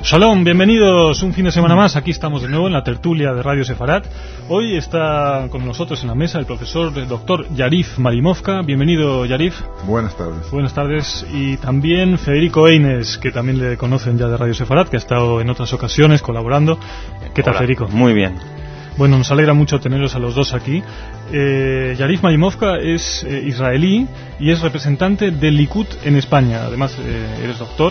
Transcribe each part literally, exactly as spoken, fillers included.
Shalom, bienvenidos un fin de semana más. Aquí estamos de nuevo en la tertulia de Radio Sefarat. Hoy está con nosotros en la mesa el profesor el doctor Yarif Marimovka. Bienvenido, Yarif. Buenas tardes. Buenas tardes. Y también Federico Eines, que también le conocen ya de Radio Sefarat, que ha estado en otras ocasiones colaborando. ¿Qué tal, Hola. Federico? Muy bien. Bueno, nos alegra mucho teneros a los dos aquí. Eh, Yarif Marimovka es eh, israelí y es representante del Likud en España. Además, eh, eres doctor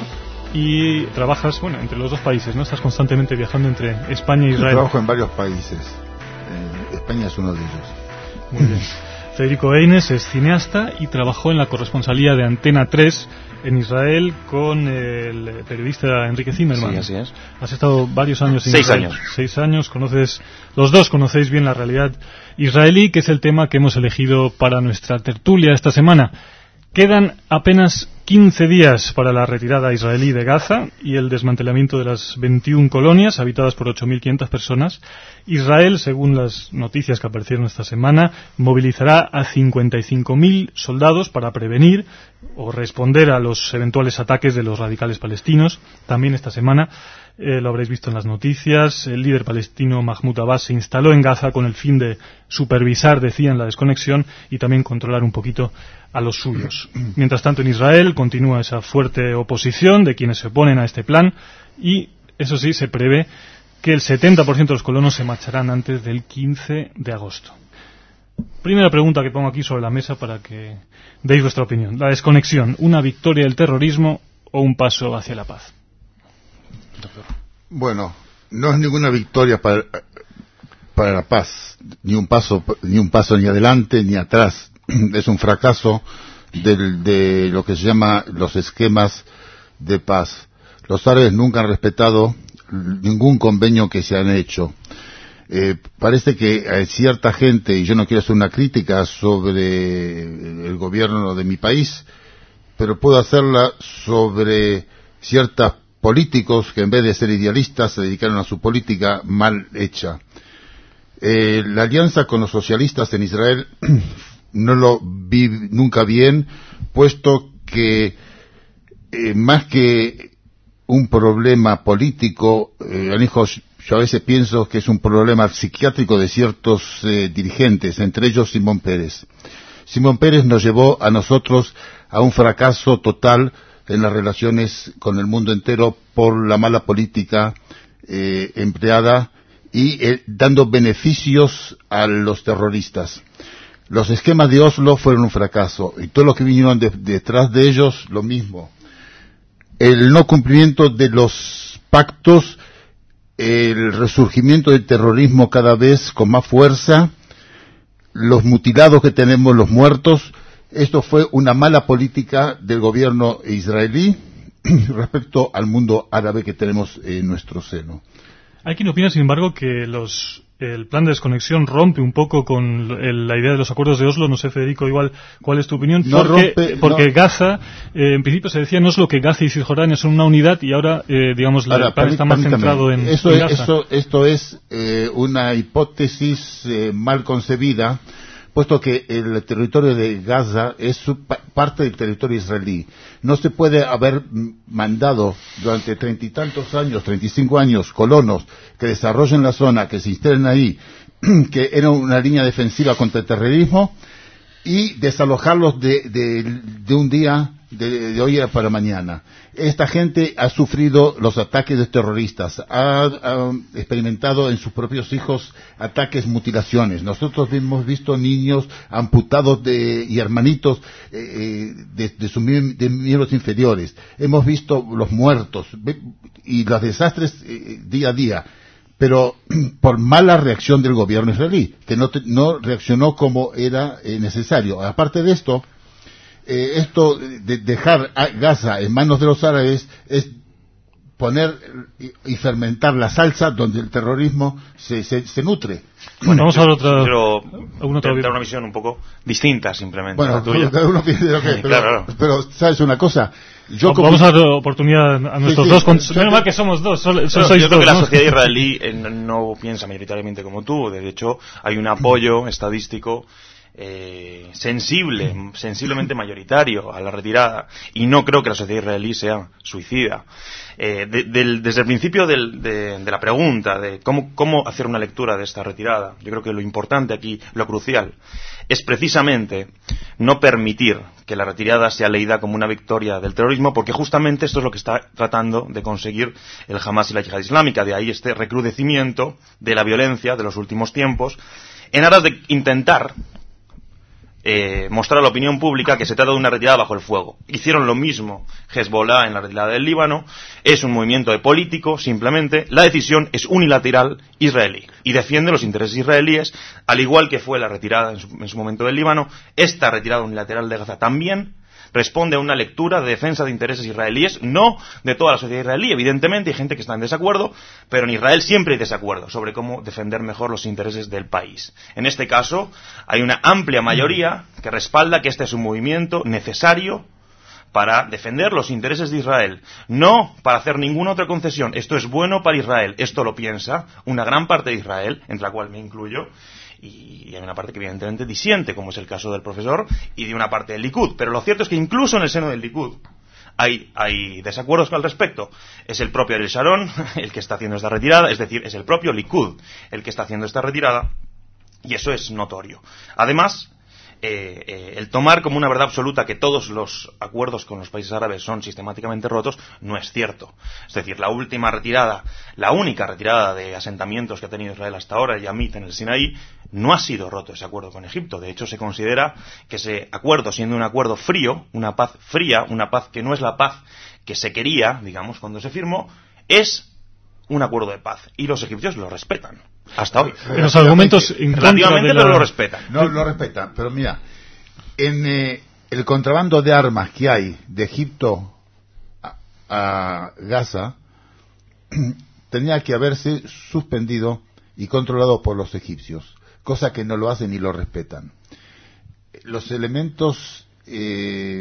y trabajas, bueno, entre los dos países, ¿no? Estás constantemente viajando entre España e Israel. Yo trabajo en varios países. Eh, España es uno de ellos. Muy bien. Federico Eines es cineasta y trabajó en la corresponsalía de Antena tres en Israel con el periodista Enrique Zimmerman. Sí, así es. Has estado varios años en Seis Israel. años. Seis años. Conoces, los dos conocéis bien la realidad israelí, que es el tema que hemos elegido para nuestra tertulia esta semana. Quedan apenas quince días para la retirada israelí de Gaza y el desmantelamiento de las veintiuna colonias habitadas por ocho mil quinientas personas. Israel, según las noticias que aparecieron esta semana, movilizará a cincuenta y cinco mil soldados para prevenir o responder a los eventuales ataques de los radicales palestinos. También esta semana, eh, lo habréis visto en las noticias, el líder palestino Mahmoud Abbas se instaló en Gaza con el fin de supervisar, decían, la desconexión y también controlar un poquito a los suyos. Mientras tanto, en Israel continúa esa fuerte oposición de quienes se oponen a este plan y, eso sí, se prevé que el setenta por ciento de los colonos se marcharán antes del quince de agosto. Primera pregunta que pongo aquí sobre la mesa para que deis vuestra opinión. La desconexión, ¿una victoria del terrorismo o un paso hacia la paz? Doctor. Bueno, no es ninguna victoria para, para la paz, ni un paso ni un paso ni adelante ni atrás. Es un fracaso del, de lo que se llama los esquemas de paz. Los árabes nunca han respetado ningún convenio que se han hecho. Eh, parece que hay cierta gente, y yo no quiero hacer una crítica sobre el gobierno de mi país, pero puedo hacerla sobre ciertos políticos que en vez de ser idealistas se dedicaron a su política mal hecha. Eh, la alianza con los socialistas en Israel no lo vi nunca bien, puesto que eh, más que un problema político, eh, yo a veces pienso que es un problema psiquiátrico de ciertos eh, dirigentes, entre ellos Simón Pérez. Simón Pérez nos llevó a nosotros a un fracaso total en las relaciones con el mundo entero por la mala política eh, empleada y eh, dando beneficios a los terroristas. Los esquemas de Oslo fueron un fracaso y todos los que vinieron de, detrás de ellos lo mismo. El no cumplimiento de los pactos, el resurgimiento del terrorismo cada vez con más fuerza, los mutilados que tenemos, los muertos, esto fue una mala política del gobierno israelí respecto al mundo árabe que tenemos en nuestro seno. Hay quien opina, sin embargo, que los el plan de desconexión rompe un poco con el, la idea de los acuerdos de Oslo. No sé, Federico, igual, ¿cuál es tu opinión? No porque rompe, porque no. Gaza, eh, en principio se decía en Oslo que Gaza y Cisjordania son una unidad y ahora, eh, digamos, la, Ahora, el plan está más centrado en, eso en es, Gaza. Eso, esto es eh, una hipótesis eh, mal concebida, puesto que el territorio de Gaza es su, pa, parte del territorio israelí. No se puede haber mandado durante treinta y tantos años, treinta y cinco años, colonos que desarrollen la zona, que se instalen ahí, que era una línea defensiva contra el terrorismo, y desalojarlos de, de, de un día, de, de hoy para mañana. Esta gente ha sufrido los ataques de terroristas, ha, ha experimentado en sus propios hijos ataques, mutilaciones. Nosotros hemos visto niños amputados de, y hermanitos eh, de, de sus de miembros inferiores. Hemos visto los muertos y los desastres eh, día a día. Pero por mala reacción del gobierno israelí, que no, te, no reaccionó como era eh, necesario. Aparte de esto, eh, esto de dejar a Gaza en manos de los árabes es poner y, y fermentar la salsa donde el terrorismo se, se, se nutre. Bueno, vamos a ver otra, pero alguna otra dar una visión un poco distinta simplemente. Bueno, cada uno piensa lo que es, pero, claro, claro. pero ¿sabes una cosa? Yo como... Vamos a dar oportunidad a nuestros sí, sí, dos. Con... Menos mal que somos dos. Solo, solo sois yo creo dos, que ¿no? la sociedad israelí eh, no piensa mayoritariamente como tú. De hecho, hay un apoyo estadístico eh, sensible, sensiblemente mayoritario a la retirada, y no creo que la sociedad israelí sea suicida. Eh, de, del, desde el principio del, de, de la pregunta de cómo, cómo hacer una lectura de esta retirada, yo creo que lo importante aquí, lo crucial, es precisamente no permitir que la retirada sea leída como una victoria del terrorismo, porque justamente esto es lo que está tratando de conseguir el Hamas y la Yihad Islámica. De ahí este recrudecimiento de la violencia de los últimos tiempos, en aras de intentar Eh, mostrar a la opinión pública que se trata de una retirada bajo el fuego. Hicieron lo mismo Hezbollah en la retirada del Líbano. Es un movimiento de político, simplemente. La decisión es unilateral israelí y defiende los intereses israelíes, al igual que fue la retirada en su, en su momento del Líbano. Esta retirada unilateral de Gaza también responde a una lectura de defensa de intereses israelíes, no de toda la sociedad israelí. Evidentemente hay gente que está en desacuerdo, pero en Israel siempre hay desacuerdo sobre cómo defender mejor los intereses del país. En este caso, hay una amplia mayoría que respalda que este es un movimiento necesario para defender los intereses de Israel, no para hacer ninguna otra concesión. Esto es bueno para Israel, esto lo piensa una gran parte de Israel, entre la cual me incluyo, y hay una parte que evidentemente disiente, como es el caso del profesor, y de una parte del Likud. Pero lo cierto es que incluso en el seno del Likud hay, hay desacuerdos al respecto. Es el propio Ariel Sharon el que está haciendo esta retirada, es decir, es el propio Likud el que está haciendo esta retirada, y eso es notorio. Además, Eh, eh, el tomar como una verdad absoluta que todos los acuerdos con los países árabes son sistemáticamente rotos no es cierto. Es decir, la última retirada, la única retirada de asentamientos que ha tenido Israel hasta ahora, el Yamit en el Sinaí, no ha sido roto ese acuerdo con Egipto. De hecho, se considera que ese acuerdo, siendo un acuerdo frío, una paz fría, una paz que no es la paz que se quería, digamos, cuando se firmó, es un acuerdo de paz. Y los egipcios lo respetan. Hasta hoy. Los argumentos en contra relativamente, de la... pero lo respetan. No lo respetan, pero mira, en eh, el contrabando de armas que hay de Egipto a, a Gaza, tenía que haberse suspendido y controlado por los egipcios, cosa que no lo hacen ni lo respetan. Los elementos eh,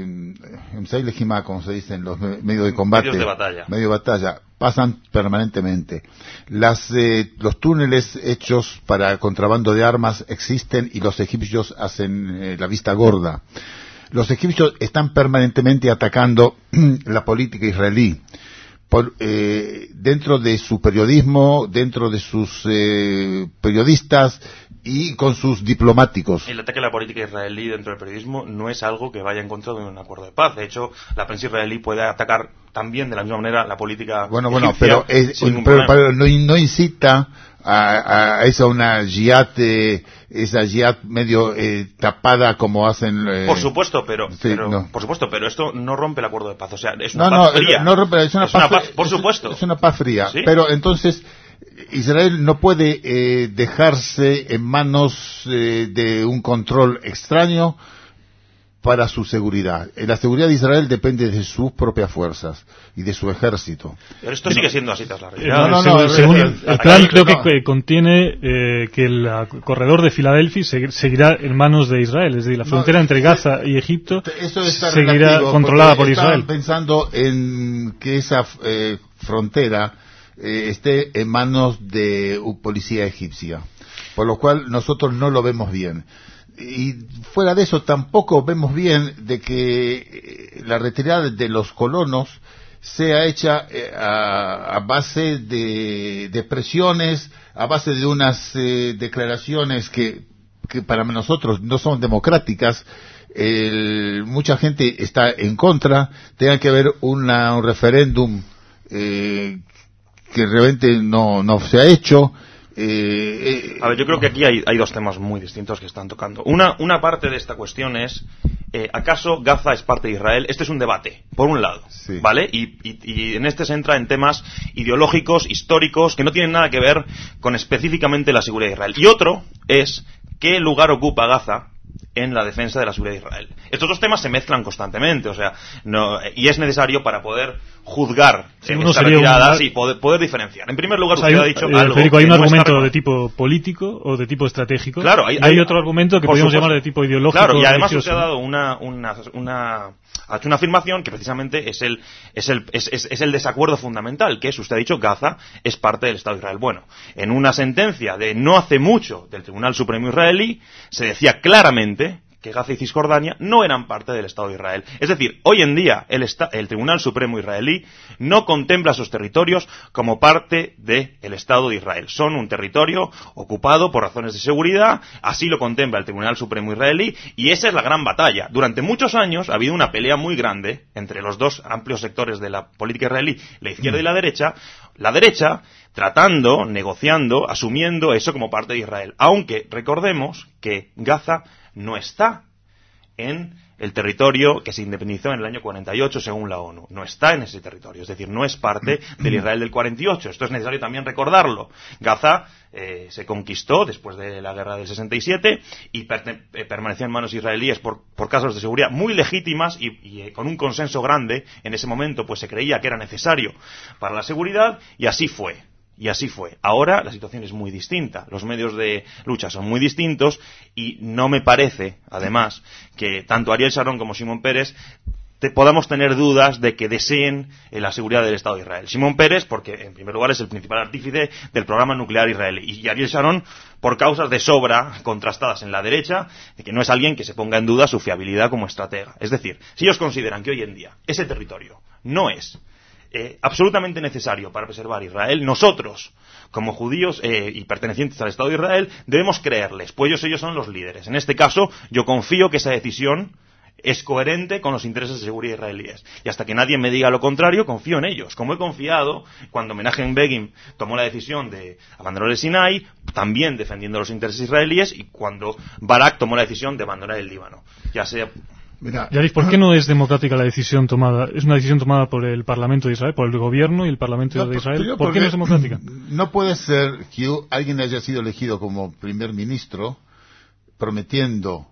como se dice en los medios de combate, medios de batalla, medio de batalla pasan permanentemente. Las, eh, los túneles hechos para contrabando de armas existen y los egipcios hacen eh, la vista gorda. Los egipcios están permanentemente atacando la política israelí. Por, eh, dentro de su periodismo, dentro de sus eh, periodistas y con sus diplomáticos. El ataque a la política israelí dentro del periodismo no es algo que vaya en contra de un acuerdo de paz. De hecho, la prensa israelí puede atacar también de la misma manera la política bueno, bueno, egipcia. Pero, es, pero, pero no, no incita a, a esa una jihad, eh, esa jihad medio eh, tapada como hacen. Eh, por supuesto, pero, sí, pero no. por supuesto, pero esto no rompe el acuerdo de paz. O sea, es una no, paz no, fría. No, rompe, es una, es paz, una paz, por es, supuesto. Es una paz fría. ¿Sí? Pero entonces Israel no puede eh, dejarse en manos eh, de un control extraño para su seguridad. La seguridad de Israel depende de sus propias fuerzas y de su ejército. Pero esto sigue siendo así tras la realidad. No, no, no, según, según el, el plan creo no. que contiene eh, que el corredor de Filadelfia seguirá en manos de Israel, es decir, la frontera no, entre Gaza y Egipto eso está seguirá controlada por Israel. Están pensando en que esa eh, frontera eh, esté en manos de una policía egipcia, por lo cual nosotros no lo vemos bien. Y fuera de eso tampoco vemos bien de que la retirada de los colonos sea hecha eh, a, a base de, de presiones, a base de unas eh, declaraciones que, que para nosotros no son democráticas. El, mucha gente está en contra. Tenga que haber una, un referéndum eh, que realmente no, no se ha hecho. Eh, eh, a ver, yo creo que aquí hay, hay dos temas muy distintos que están tocando. Una, una parte de esta cuestión es, eh, ¿acaso Gaza es parte de Israel? Este es un debate, por un lado, sí. ¿vale? Y, y, y en este se entra en temas ideológicos, históricos, que no tienen nada que ver con específicamente la seguridad de Israel. Y otro es, ¿qué lugar ocupa Gaza en la defensa de la seguridad de Israel? Estos dos temas se mezclan constantemente, o sea, no, y es necesario para poder juzgar sí, en uno estas sería retiradas un... y poder, poder diferenciar. En primer lugar, o sea, usted hay, ha dicho eh, algo Federico, hay que un no argumento está de tipo político o de tipo estratégico. Claro, hay, y hay, hay otro argumento que por podríamos supuesto. llamar de tipo ideológico. Claro, y además religioso. usted ha dado una, una, una, ha hecho una afirmación que precisamente es el, es el, es, es, es el desacuerdo fundamental, que es, usted ha dicho, Gaza es parte del Estado de Israel. Bueno, en una sentencia de no hace mucho del Tribunal Supremo israelí, se decía claramente que Gaza y Cisjordania no eran parte del Estado de Israel. Es decir, hoy en día el, esta, el Tribunal Supremo israelí no contempla esos territorios como parte del Estado de Israel. Son un territorio ocupado por razones de seguridad, así lo contempla el Tribunal Supremo israelí, y esa es la gran batalla. Durante muchos años ha habido una pelea muy grande entre los dos amplios sectores de la política israelí, la izquierda y la derecha. La derecha tratando, negociando, asumiendo eso como parte de Israel. Aunque recordemos que Gaza no está en el territorio que se independizó en el año cuarenta y ocho según la ONU. No está en ese territorio, es decir, no es parte del Israel del cuarenta y ocho. Esto es necesario también recordarlo. Gaza eh, se conquistó después de la guerra del sesenta y siete y per eh, permaneció en manos israelíes por, por casos de seguridad muy legítimas y, y eh, con un consenso grande. En ese momento pues se creía que era necesario para la seguridad y así fue. Y así fue. Ahora la situación es muy distinta. Los medios de lucha son muy distintos y no me parece, además, que tanto Ariel Sharon como Shimon Peres te podamos tener dudas de que deseen eh, la seguridad del Estado de Israel. Shimon Peres, porque en primer lugar es el principal artífice del programa nuclear israelí. Y Ariel Sharon, por causas de sobra contrastadas en la derecha, de que no es alguien que se ponga en duda su fiabilidad como estratega. Es decir, si ellos consideran que hoy en día ese territorio no es Eh, absolutamente necesario para preservar Israel, nosotros, como judíos eh, y pertenecientes al Estado de Israel, debemos creerles, pues ellos, ellos son los líderes. En este caso, yo confío que esa decisión es coherente con los intereses de seguridad israelíes. Y hasta que nadie me diga lo contrario, confío en ellos. Como he confiado cuando Menachem Begin tomó la decisión de abandonar el Sinai, también defendiendo los intereses israelíes, y cuando Barak tomó la decisión de abandonar el Líbano. Ya sea... Mira, Yariv, ¿por qué no es democrática la decisión tomada? Es una decisión tomada por el Parlamento de Israel, por el gobierno y el Parlamento no, de Israel. ¿Por qué no es democrática? No puede ser que alguien haya sido elegido como primer ministro prometiendo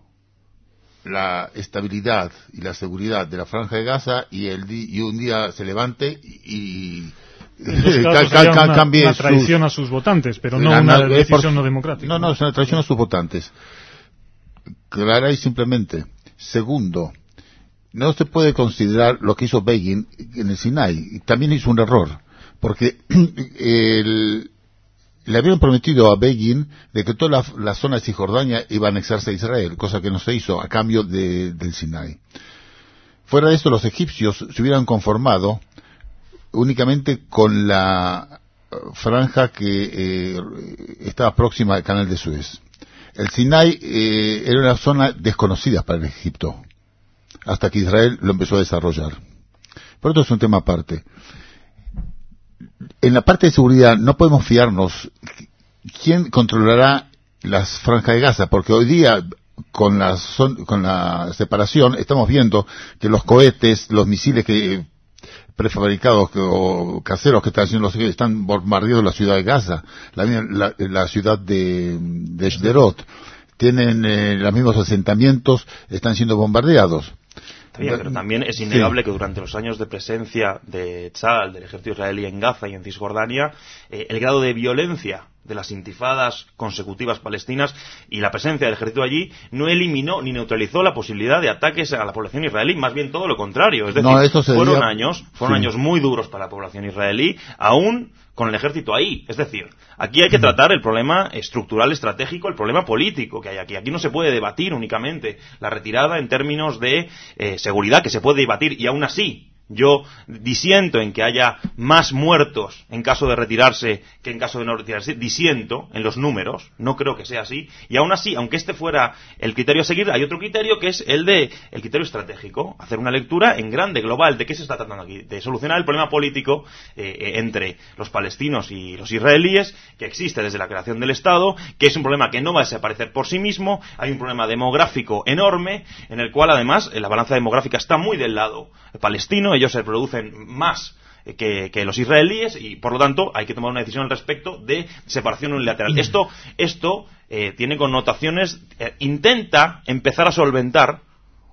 la estabilidad y la seguridad de la Franja de Gaza y, el di y un día se levante y... Casos, ca ca una, cambie una traición sus, a sus votantes, pero no una no, decisión por, no democrática. No, no, es una traición a sus votantes. Clara y simplemente. Segundo, no se puede considerar lo que hizo Begin en el Sinai. También hizo un error, porque el, le habían prometido a Begin de que toda la, la zona de Cisjordania iba a anexarse a Israel, cosa que no se hizo a cambio de, del Sinai. Fuera de esto, los egipcios se hubieran conformado únicamente con la franja que eh, estaba próxima al canal de Suez. El Sinai eh, era una zona desconocida para el Egipto, hasta que Israel lo empezó a desarrollar. Pero esto es un tema aparte. En la parte de seguridad no podemos fiarnos quién controlará las franjas de Gaza, porque hoy día con la, son, con la separación estamos viendo que los cohetes, los misiles que prefabricados o caseros que están haciendo los están bombardeando la ciudad de Gaza, la, la, la ciudad de, de Sderot, tienen eh, los mismos asentamientos, están siendo bombardeados. Bien, pero también es innegable sí. que durante los años de presencia de Tzal, del ejército israelí en Gaza y en Cisjordania, eh, el grado de violencia de las intifadas consecutivas palestinas y la presencia del ejército allí no eliminó ni neutralizó la posibilidad de ataques a la población israelí, más bien todo lo contrario. Es decir, no, eso sería... fueron años, fueron sí. años muy duros para la población israelí, aún con el ejército ahí. Es decir, aquí hay que tratar el problema estructural estratégico, el problema político que hay aquí. Aquí no se puede debatir únicamente la retirada en términos de eh, seguridad, que se puede debatir, y aún así yo disiento en que haya más muertos en caso de retirarse que en caso de no retirarse. Disiento en los números, no creo que sea así. Y aún así, aunque este fuera el criterio a seguir, hay otro criterio que es el de el criterio estratégico. Hacer una lectura en grande, global, de qué se está tratando aquí. De solucionar el problema político eh, entre los palestinos y los israelíes, que existe desde la creación del Estado, que es un problema que no va a desaparecer por sí mismo. Hay un problema demográfico enorme, en el cual además la balanza demográfica está muy del lado palestino. Ellos se producen más que, que los israelíes y por lo tanto hay que tomar una decisión al respecto de separación unilateral. Esto, esto eh, tiene connotaciones, eh, intenta empezar a solventar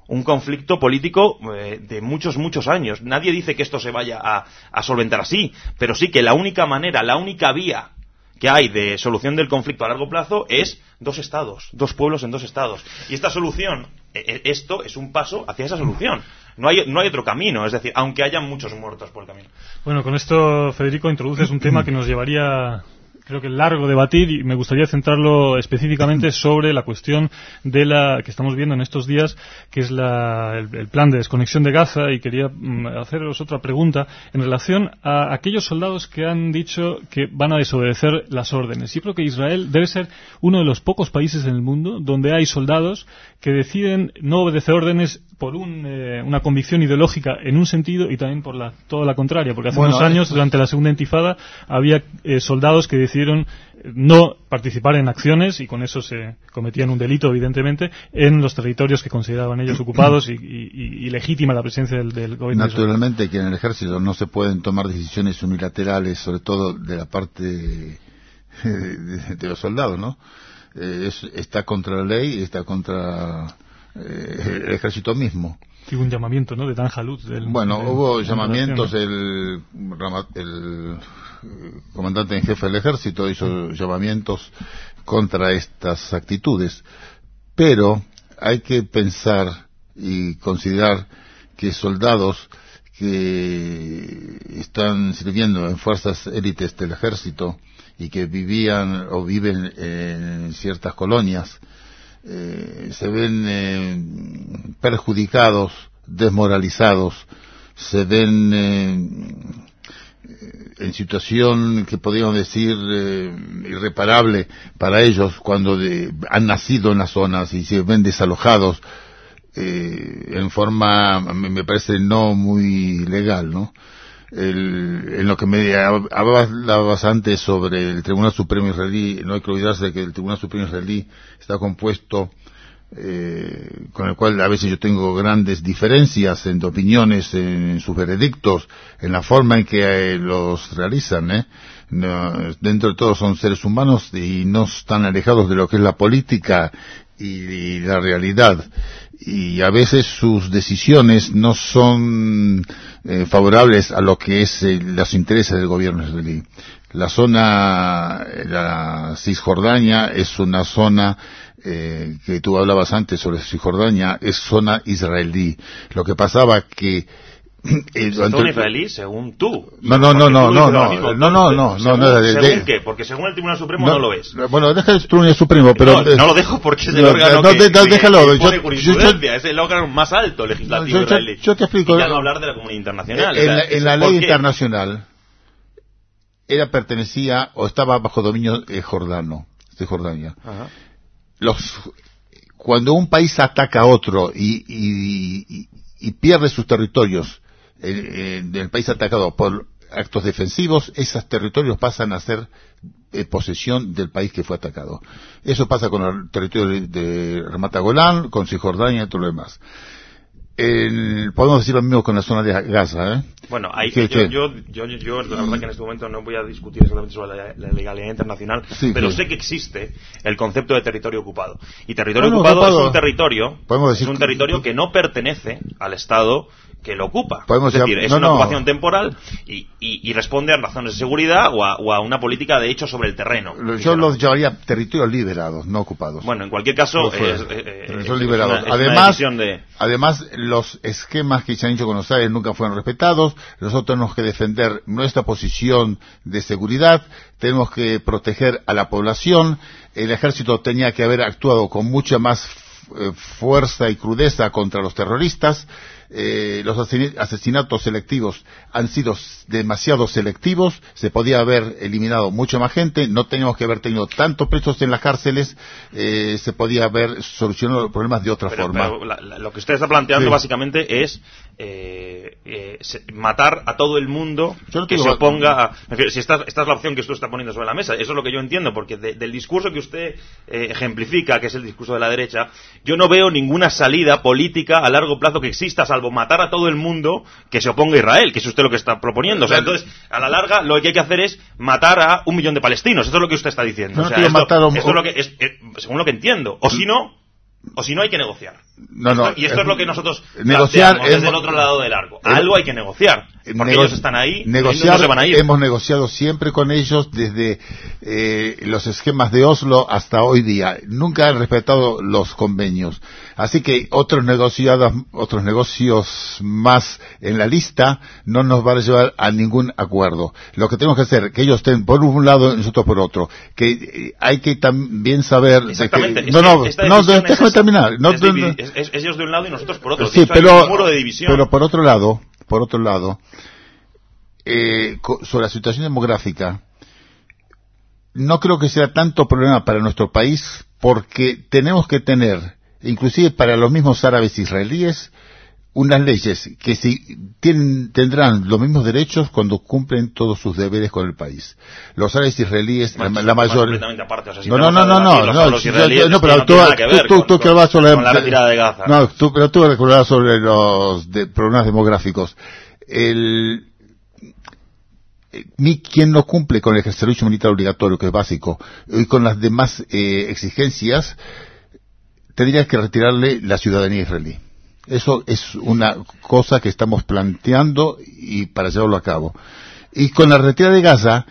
un conflicto político eh, de muchos, muchos años. Nadie dice que esto se vaya a, a solventar así, pero sí que la única manera, la única vía que hay de solución del conflicto a largo plazo es dos estados, dos pueblos en dos estados. Y esta solución, eh, esto es un paso hacia esa solución. No hay, no hay otro camino, es decir, aunque haya muchos muertos por el camino. Bueno, con esto, Federico, introduces un tema que nos llevaría, creo que largo debatir, y me gustaría centrarlo específicamente sobre la cuestión de la que estamos viendo en estos días, que es la, el, el plan de desconexión de Gaza, y quería mm, haceros otra pregunta en relación a aquellos soldados que han dicho que van a desobedecer las órdenes. Yo creo que Israel debe ser uno de los pocos países en el mundo donde hay soldados que deciden no obedecer órdenes por un, eh, una convicción ideológica en un sentido y también por la, toda la contraria, porque hace bueno, unos años, durante la segunda intifada, había eh, soldados que decidieron no participar en acciones, y con eso se cometían un delito, evidentemente, en los territorios que consideraban ellos ocupados y, y, y legítima la presencia del, del gobierno. Naturalmente que en el ejército no se pueden tomar decisiones unilaterales, sobre todo de la parte de, de, de los soldados, ¿no? Eh, es, está contra la ley, está contra eh, el ejército mismo. Sí, un llamamiento, ¿no?, de Dan Jalut. Del, bueno, del, hubo llamamientos, el, el comandante en jefe del ejército hizo llamamientos contra estas actitudes, pero hay que pensar y considerar que soldados que están sirviendo en fuerzas élites del ejército y que vivían o viven en ciertas colonias, eh, se ven eh, perjudicados, desmoralizados, se ven eh, en situación que podríamos decir eh, irreparable para ellos cuando de, han nacido en las zonas y se ven desalojados eh, en forma, me parece, no muy legal, ¿no? El, en lo que me hablabas antes sobre el Tribunal Supremo israelí, no hay que olvidarse de que el Tribunal Supremo israelí está compuesto, eh, con el cual a veces yo tengo grandes diferencias en opiniones, en, en sus veredictos, en la forma en que eh, los realizan, ¿eh? No, dentro de todo son seres humanos y no están alejados de lo que es la política y, y la realidad. Y a veces sus decisiones no son eh, favorables a lo que es eh, los intereses del gobierno israelí. La zona, la Cisjordania, es una zona eh, que tú hablabas antes sobre Cisjordania, es zona israelí. Lo que pasaba que Eh, ¿Zona israelí según tú? No, no, no, no, no, no, no, no, no, no, según, no, de, ¿según de, qué? Porque según el Tribunal Supremo no, no lo ves. Bueno, deja el Tribunal Supremo, pero... No, no lo dejo porque es el no, órgano no, que, de, que, déjalo, que pone yo, jurisprudencia, yo, es el órgano más alto legislativo yo, israelí. Yo, yo te explico. Y ya no hablar de la comunidad internacional. En, o sea, la, en la ley qué? internacional, era pertenecía o estaba bajo dominio eh, jordano, de Jordania. Ajá. Los, cuando un país ataca a otro y, y, y, y pierde sus territorios, el, el país atacado por actos defensivos, esos territorios pasan a ser eh, posesión del país que fue atacado. Eso pasa con el territorio de, de Ramat Golán, con Cisjordania y todo lo demás. El, podemos decir lo mismo con la zona de Gaza, ¿eh? Bueno, hay, que, yo, que, yo, yo, yo, la verdad que en este momento no voy a discutir exactamente sobre la, la legalidad internacional, sí, pero que... sé que existe el concepto de territorio ocupado. Y territorio bueno, ocupado, ocupado es un territorio, es un territorio que... que no pertenece al Estado que lo ocupa. Podemos es decir, ya... es no, una no. ocupación temporal y, y, y responde a razones de seguridad o a, o a una política de hecho sobre el terreno. Yo los llamaría territorios liberados, no ocupados. Bueno, en cualquier caso, es, eh, eh, son liberados. Es una, además, es una de... además, los esquemas que se han hecho con Israel nunca fueron respetados. Nosotros tenemos que defender nuestra posición de seguridad, tenemos que proteger a la población. El ejército tenía que haber actuado con mucha más eh, fuerza y crudeza contra los terroristas. Eh, los asesinatos selectivos han sido demasiado selectivos, se podía haber eliminado mucha más gente, no teníamos que haber tenido tantos presos en las cárceles, eh, se podía haber solucionado los problemas de otra pero, forma. Pero la, la, lo que usted está planteando sí. básicamente es eh, eh, se, matar a todo el mundo no que se oponga a... Si esta, esta es la opción que usted está poniendo sobre la mesa, eso es lo que yo entiendo, porque de, del discurso que usted eh, ejemplifica, que es el discurso de la derecha, yo no veo ninguna salida política a largo plazo que exista, salvo matar a todo el mundo que se oponga a Israel, que es usted lo que está proponiendo. O sea, entonces, a la larga, lo que hay que hacer es matar a un millón de palestinos. Eso es lo que usted está diciendo. No, o sea, esto, esto es lo que es, es, según lo que entiendo. O si no, O si no, hay que negociar. No, no, y esto es, es lo que nosotros negociar desde hemos, el otro lado del arco. Algo hay que negociar. Porque ellos están ahí negociar, y no se van a ir. Hemos negociado siempre con ellos desde eh, los esquemas de Oslo hasta hoy día. Nunca han respetado los convenios. Así que otros negociados, otros negocios más en la lista no nos van a llevar a ningún acuerdo. Lo que tenemos que hacer, que ellos estén por un lado y nosotros por otro. Que eh, hay que también saber... Exactamente. De que, no, no, no, déjame es, terminar. No, es, divi- es, es ellos de un lado y nosotros por otro. Sí, de hecho, pero, hay un muro de división. pero por otro lado, por otro lado, eh, sobre la situación demográfica, no creo que sea tanto problema para nuestro país, porque tenemos que tener, inclusive para los mismos árabes israelíes, unas leyes que si tienen, tendrán los mismos derechos cuando cumplen todos sus deberes con el país. Los árabes israelíes, más, la, la mayor... Aparte, o sea, si no, no, no, no, no, no, los israelíes, yo, no, pero no tú, nada que ver tú, con, tú, tú con, vas sobre con la retirada de Gaza. No, tú, pero tú recordás sobre los de, problemas demográficos. El, Mi, quien no cumple con el servicio militar obligatorio, que es básico, y con las demás eh, exigencias, tendría que retirarle la ciudadanía israelí. Eso es una cosa que estamos planteando y para llevarlo a cabo. Y con la retirada de Gaza,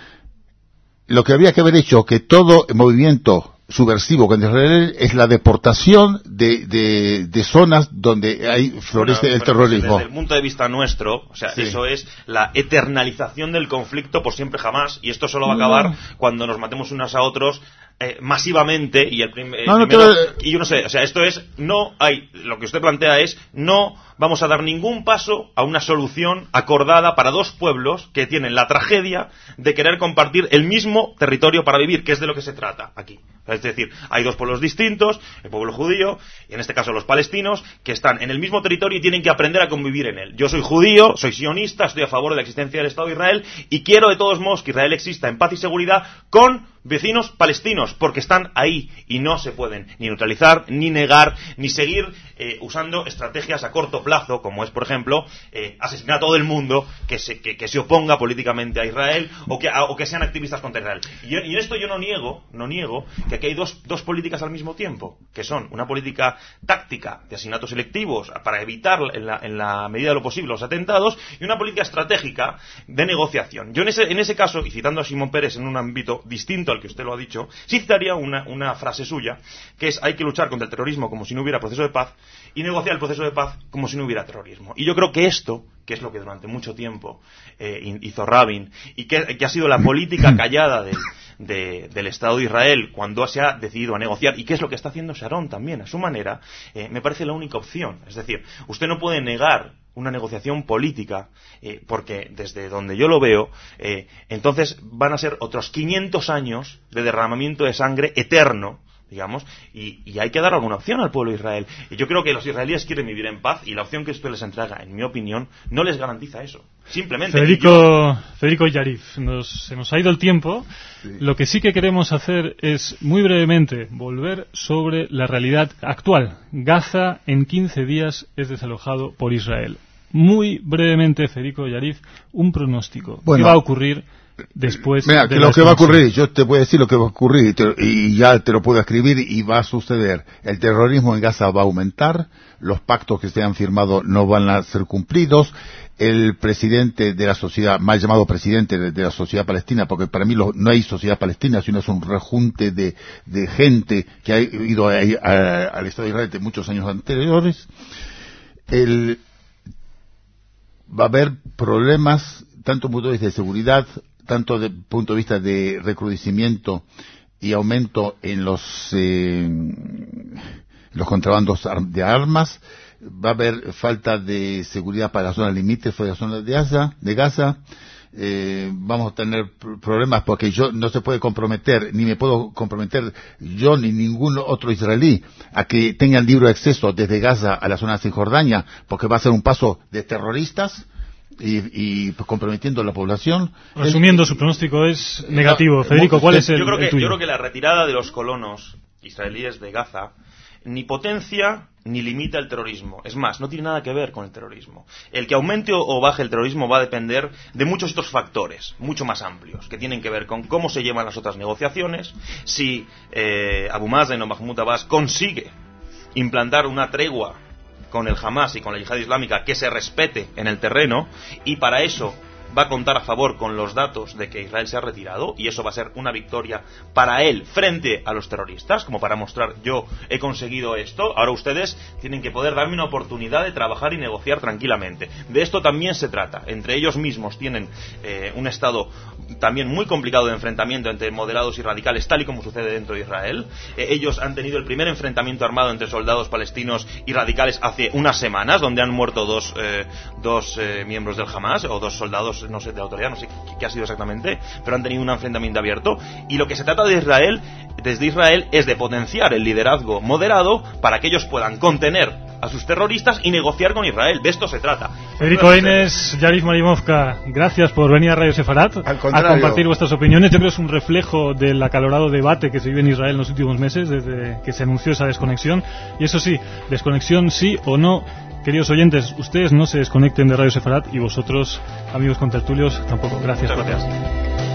lo que habría que haber hecho, que todo movimiento subversivo contra Israel es la deportación de, de, de zonas donde hay florece bueno, el terrorismo. Desde el punto de vista nuestro, o sea, sí. Eso es la eternalización del conflicto por siempre jamás, y esto solo va a acabar no. cuando nos matemos unos a otros eh, masivamente y el, prim- el no, no, primero, pero... y yo no sé, o sea, esto es, no hay, lo que usted plantea es, no vamos a dar ningún paso a una solución acordada para dos pueblos que tienen la tragedia de querer compartir el mismo territorio para vivir, que es de lo que se trata aquí. Es decir, hay dos pueblos distintos, el pueblo judío, y en este caso los palestinos, que están en el mismo territorio y tienen que aprender a convivir en él. Yo soy judío, soy sionista, estoy a favor de la existencia del Estado de Israel, y quiero de todos modos que Israel exista en paz y seguridad con vecinos palestinos, porque están ahí y no se pueden ni neutralizar, ni negar, ni seguir eh, usando estrategias a corto plazo, como es, por ejemplo, eh, asesinar a todo el mundo que se, que, que se oponga políticamente a Israel o que, a, o que sean activistas contra Israel. Y, y en esto yo no niego, no niego que aquí hay dos, dos políticas al mismo tiempo, que son una política táctica de asesinatos selectivos para evitar en la, en la medida de lo posible los atentados, y una política estratégica de negociación. Yo en ese, en ese caso, y citando a Shimon Peres en un ámbito distinto al que usted lo ha dicho, sí citaría una, una frase suya, que es: hay que luchar contra el terrorismo como si no hubiera proceso de paz y negociar el proceso de paz como si no hubiera terrorismo. Y yo creo que esto, que es lo que durante mucho tiempo eh, hizo Rabin, y que, que ha sido la política callada del, de, del Estado de Israel cuando se ha decidido a negociar, y que es lo que está haciendo Sharon también a su manera, eh, me parece la única opción. Es decir, usted no puede negar una negociación política, eh, porque desde donde yo lo veo, eh, entonces van a ser otros quinientos años de derramamiento de sangre eterno, digamos, y, y hay que dar alguna opción al pueblo de Israel. Y yo creo que los israelíes quieren vivir en paz, y la opción que usted les entrega, en mi opinión, no les garantiza eso. Simplemente. Federico, yo... Federico Yarif, nos, se nos ha ido el tiempo. Sí. Lo que sí que queremos hacer es, muy brevemente, volver sobre la realidad actual. Gaza en quince días es desalojado por Israel. Muy brevemente, Federico Yarif, un pronóstico. Bueno, ¿qué va a ocurrir después mira, de que la lo que va a explosión? ocurrir, yo te voy a decir lo que va a ocurrir, y, te, y ya te lo puedo escribir, y va a suceder. El terrorismo en Gaza va a aumentar, los pactos que se han firmado no van a ser cumplidos, el presidente de la sociedad, mal llamado presidente de, de la sociedad palestina, porque para mí lo, no hay sociedad palestina, sino es un rejunte de, de gente que ha ido a, a, al Estado de Israel de muchos años anteriores, el va a haber problemas tanto desde el punto de vista de seguridad, tanto desde el punto de vista de recrudecimiento y aumento en los eh, los contrabandos de armas. Va a haber falta de seguridad para la zona limítrofe de la zona de Gaza, de Gaza. Eh, vamos a tener problemas porque yo no se puede comprometer, ni me puedo comprometer yo ni ningún otro israelí a que tengan libre acceso desde Gaza a la zona de Cisjordania, porque va a ser un paso de terroristas y, y comprometiendo a la población. Resumiendo, el, su pronóstico es negativo. No, Federico, ¿cuál es el, yo creo que, el tuyo? Yo creo que la retirada de los colonos israelíes de Gaza ni potencia ni limita el terrorismo. Es más, no tiene nada que ver con el terrorismo. El que aumente o baje el terrorismo va a depender de muchos otros factores, mucho más amplios, que tienen que ver con cómo se llevan las otras negociaciones, si eh, Abu Mazen o Mahmoud Abbas consigue implantar una tregua con el Hamas y con la yihad islámica que se respete en el terreno, y para eso va a contar a favor con los datos de que Israel se ha retirado, y eso va a ser una victoria para él frente a los terroristas, como para mostrar: yo he conseguido esto, ahora ustedes tienen que poder darme una oportunidad de trabajar y negociar tranquilamente. De esto también se trata. Entre ellos mismos tienen eh, un estado también muy complicado de enfrentamiento entre moderados y radicales, tal y como sucede dentro de Israel. Eh, ellos han tenido el primer enfrentamiento armado entre soldados palestinos y radicales hace unas semanas, donde han muerto dos, eh, dos eh, miembros del Hamas, o dos soldados, no sé, de la autoridad, no sé qué ha sido exactamente, pero han tenido un enfrentamiento abierto. Y lo que se trata de Israel, desde Israel, es de potenciar el liderazgo moderado para que ellos puedan contener a sus terroristas y negociar con Israel. De esto se trata. Federico Eines, Yariv Marimovka, gracias por venir a Radio Sefarat a compartir vuestras opiniones. Yo creo que es un reflejo del acalorado debate que se vive en Israel en los últimos meses, desde que se anunció esa desconexión. Y eso sí, desconexión sí o no. Queridos oyentes, ustedes no se desconecten de Radio Sefarat, y vosotros, amigos contertulios, tampoco. Gracias. Muchas gracias.